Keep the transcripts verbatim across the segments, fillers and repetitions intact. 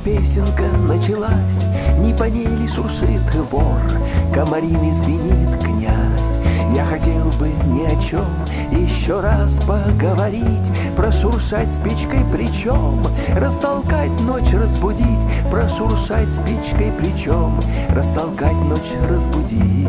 песенка началась, не по ней ли шуршит вор, комарами звенит князь. Я хотел бы ни о чем еще раз поговорить, прошуршать спичкой плечом, растолкать ночь, разбудить, прошуршать спичкой плечом, растолкать ночь, разбудить.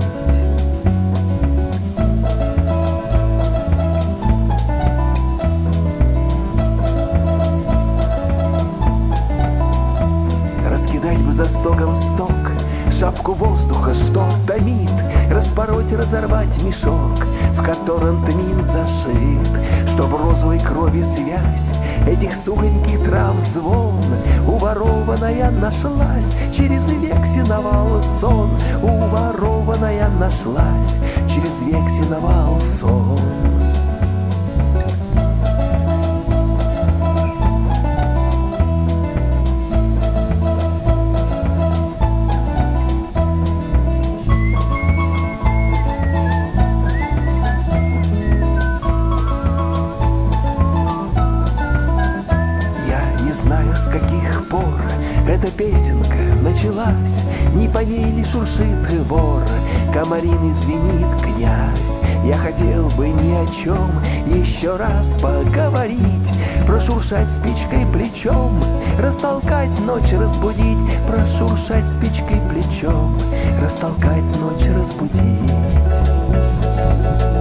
Раскидать бы за стогом сток, шапку воздуха, что томит, распороть, разорвать мешок, в котором тмин зашит, чтоб розовой крови связь этих сухоньких трав звон уворованная нашлась, через век синовал сон, уворованная нашлась, через век синовал сон. Знаю, с каких пор эта песенка началась, не по ней ли шуршит вор, комарами звенит князь. Я хотел бы ни о чем еще раз поговорить, прошуршать спичкой плечом, растолкать ночь, разбудить, прошуршать спичкой плечом, растолкать ночь, разбудить.